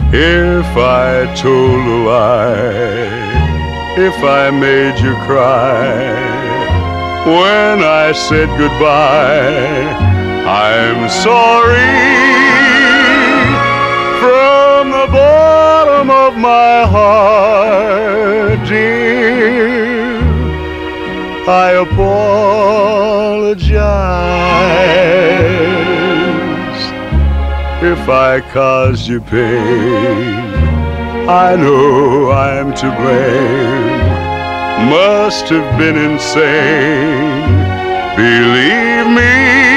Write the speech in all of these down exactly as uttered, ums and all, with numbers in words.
If I told a lie, if I made you cry, when I said goodbye, I'm sorry. From the bottom of my heart, dear, I apologize if I caused you pain. I know I'm to blame, must have been insane. Believe me,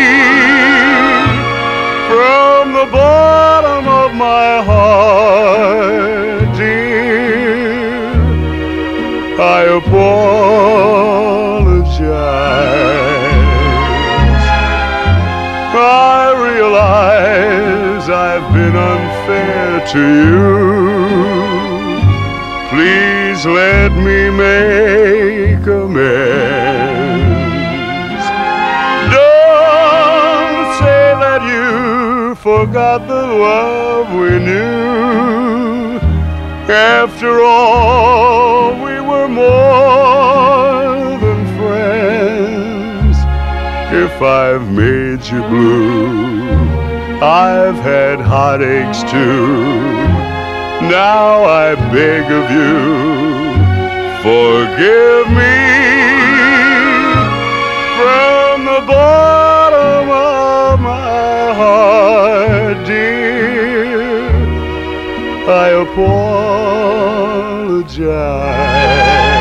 from the bottom of my heart, dear, I apologize. I realize I've been unfair to you. Please let me make amends. Don't say that you forgot the love we knew. After all, we were more than friends. If I've made you blue, I've had heartaches too. Now I beg of you, forgive me. From the bottom of my heart, dear, I apologize.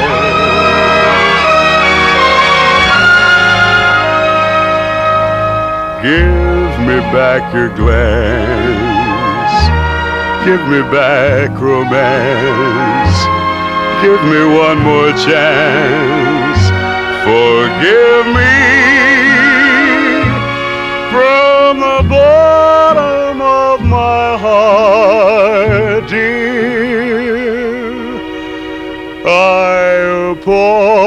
Give me back your glance, give me back romance, give me one more chance, forgive me. From the bottom of my heart, dear, I apologize.